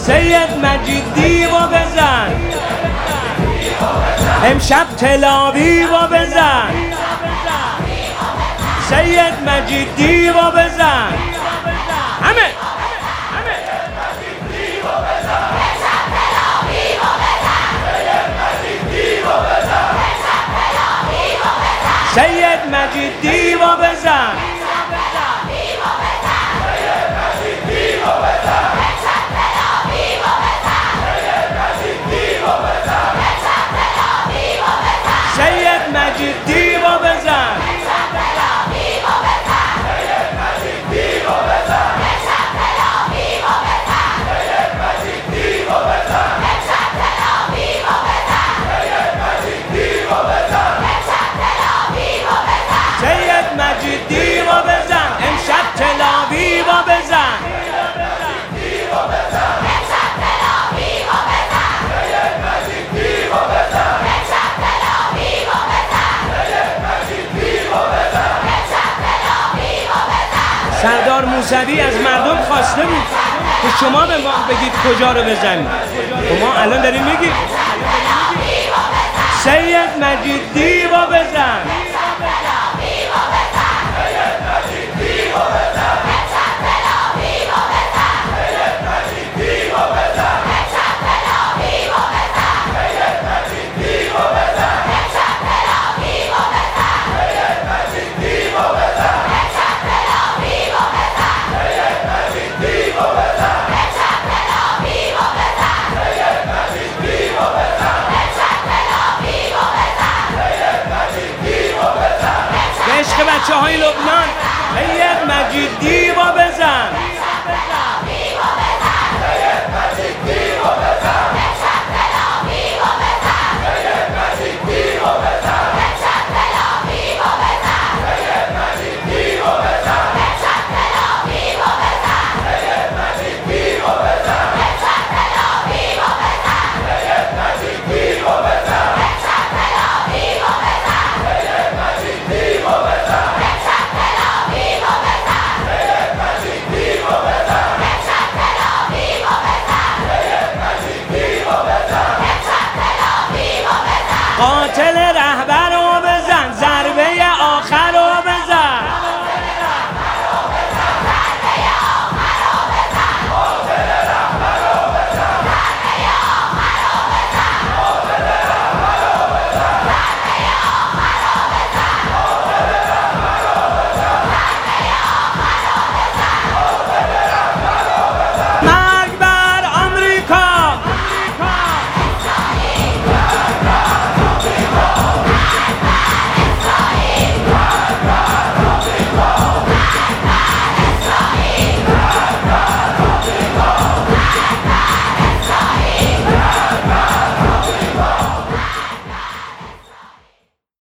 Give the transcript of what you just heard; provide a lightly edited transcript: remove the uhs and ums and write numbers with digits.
سید مجید دیو بزن، امشب تلاویو بزن، سید مجید دیو بزن، همه سید مجید دیو بزن، سید مجید دیو بزن، سید مجید دیو بزن، امشب تلاویو بزن، سردار موسوی از مردم خواسته بود که شما به ما بگید کجا رو بزنید. ما الان داریم میگیم سید مجید دیو بزن، عشق بچه های لبنان سید مجید دیو بزن.